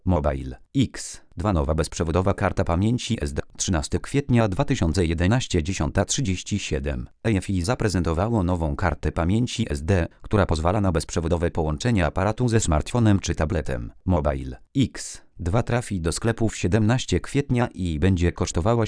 Mobile X2 nowa bezprzewodowa karta pamięci SD 13 kwietnia 2011 10:37 EFI zaprezentowało nową kartę pamięci SD, która pozwala na bezprzewodowe połączenie aparatu ze smartfonem czy tabletem. Mobile X2 trafi do sklepów 17 kwietnia i będzie kosztowała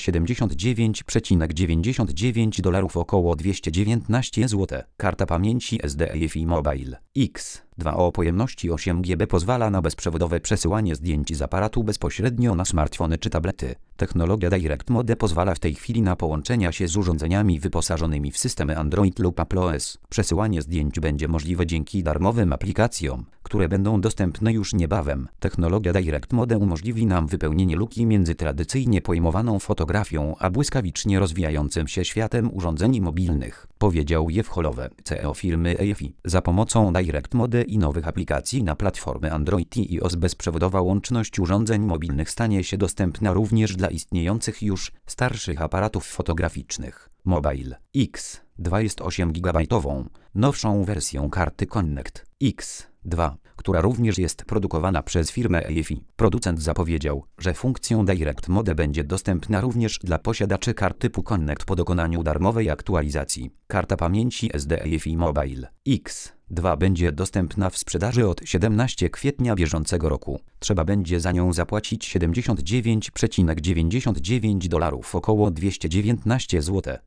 $79,99 około 219 zł. Karta pamięci SD EFI Mobile X2 o pojemności 8 GB pozwala na bezprzewodowe przesyłanie zdjęć z aparatu bezpośrednio na smartfony czy tablety. Technologia Direct Mode pozwala w tej chwili na połączenia się z urządzeniami wyposażonymi w systemy Android lub Apple OS. Przesyłanie zdjęć będzie możliwe dzięki darmowym aplikacjom, które będą dostępne już niebawem. Technologia Direct Mode umożliwi nam wypełnienie luki między tradycyjnie pojmowaną fotografią a błyskawicznie rozwijającym się światem urządzeń mobilnych, powiedział Jeff Holowe, CEO firmy EFI. Za pomocą Direct Mode i nowych aplikacji na platformy Android i iOS bezprzewodowa łączność urządzeń mobilnych stanie się dostępna również dla istniejących już starszych aparatów fotograficznych. Mobile X2 jest 8-gigabajtową, nowszą wersją karty Connect X2, która również jest produkowana przez firmę EFI. Producent zapowiedział, że funkcja Direct Mode będzie dostępna również dla posiadaczy kart typu Connect po dokonaniu darmowej aktualizacji. Karta pamięci SD EFI Mobile X2 będzie dostępna w sprzedaży od 17 kwietnia bieżącego roku. Trzeba będzie za nią zapłacić $79,99 około 219 zł.